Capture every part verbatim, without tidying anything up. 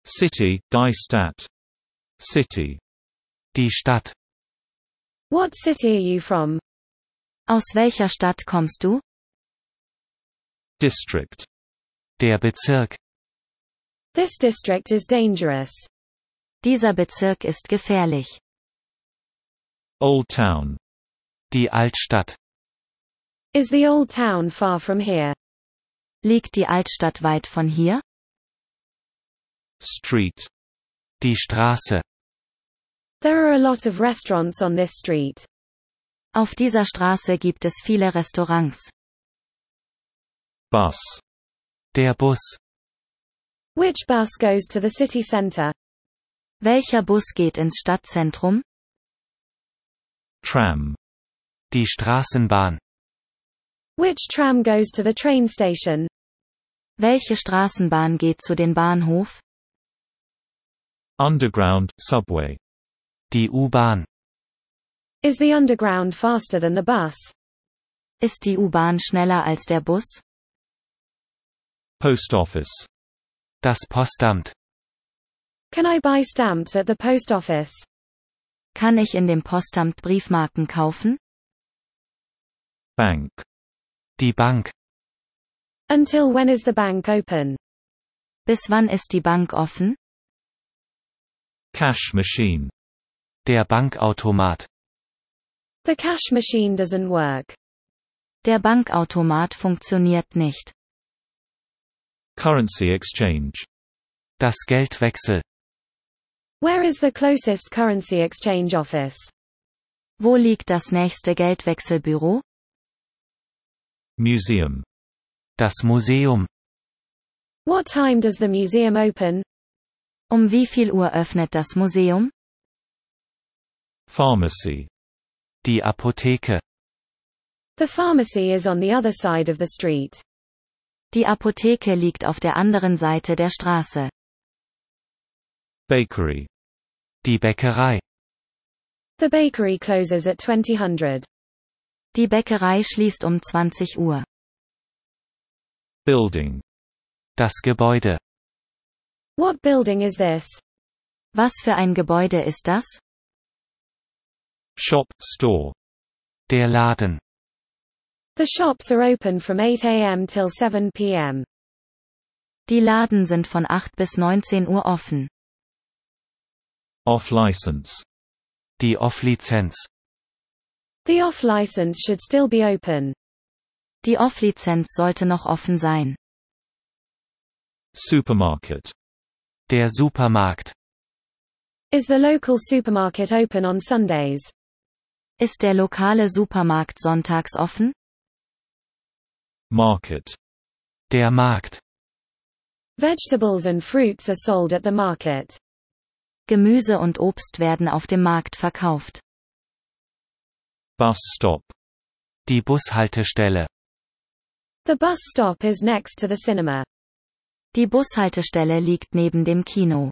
City, die Stadt. City. Die Stadt. What city are you from? Aus welcher Stadt kommst du? District. Der Bezirk. This district is dangerous. Dieser Bezirk ist gefährlich. Old Town. Die Altstadt. Is the old town far from here? Liegt die Altstadt weit von hier? Street. Die Straße. There are a lot of restaurants on this street. Auf dieser Straße gibt es viele Restaurants. Bus. Der Bus. Which bus goes to the city center? Welcher Bus geht ins Stadtzentrum? Tram. Die Straßenbahn. Which tram goes to the train station? Welche Straßenbahn geht zu den Bahnhof? Underground, subway. Die U-Bahn. Is the underground faster than the bus? Ist die U-Bahn schneller als der Bus? Post office. Das Postamt. Can I buy stamps at the post office? Kann ich in dem Postamt Briefmarken kaufen? Bank. Die Bank. Until when is the bank open? Bis wann ist die Bank offen? Cash machine. Der Bankautomat. The cash machine doesn't work. Der Bankautomat funktioniert nicht. Currency exchange. Das Geldwechsel. Where is the closest currency exchange office? Wo liegt das nächste Geldwechselbüro? Museum. Das Museum. What time does the museum open? Um wie viel Uhr öffnet das Museum? Pharmacy. Die Apotheke. The pharmacy is on the other side of the street. Die Apotheke liegt auf der anderen Seite der Straße. Bakery. Die Bäckerei. The bakery closes at twenty hundred. Die Bäckerei schließt um zwanzig Uhr. Building. Das Gebäude. What building is this? Was für ein Gebäude ist das? Shop, store. Der Laden. The shops are open from eight a m till seven p m. Die Laden sind von acht bis neunzehn Uhr offen. Off-license. Die Off-Lizenz. The off-license should still be open. Die Off-Lizenz sollte noch offen sein. Supermarket. Der Supermarkt. Is the local supermarket open on Sundays? Ist der lokale Supermarkt sonntags offen? Market. Der Markt. Vegetables and fruits are sold at the market. Gemüse und Obst werden auf dem Markt verkauft. Bus stop. Die Bushaltestelle. The bus stop is next to the cinema. Die Bushaltestelle liegt neben dem Kino.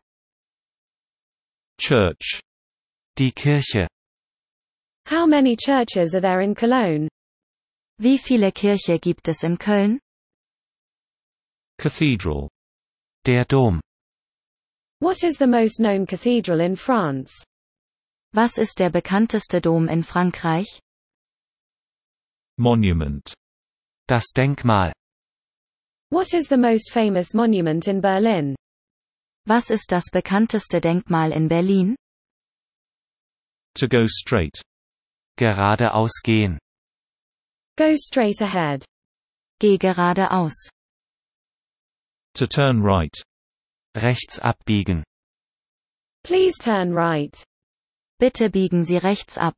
Church. Die Kirche. How many churches are there in Cologne? Wie viele Kirche gibt es in Köln? Cathedral. Der Dom. What is the most known cathedral in France? Was ist der bekannteste Dom in Frankreich? Monument. Das Denkmal. What is the most famous monument in Berlin? Was ist das bekannteste Denkmal in Berlin? To go straight. Geradeaus gehen. Go straight ahead. Geh geradeaus. To turn right. Rechts abbiegen. Please turn right. Bitte biegen Sie rechts ab.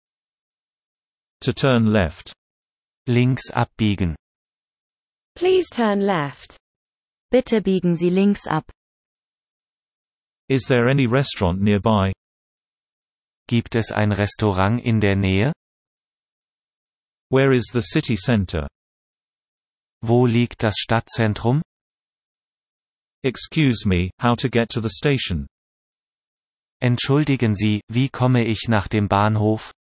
To turn left. Links abbiegen. Please turn left. Bitte biegen Sie links ab. Is there any restaurant nearby? Gibt es ein Restaurant in der Nähe? Where is the city center? Wo liegt das Stadtzentrum? Excuse me, how to get to the station? Entschuldigen Sie, wie komme ich nach dem Bahnhof?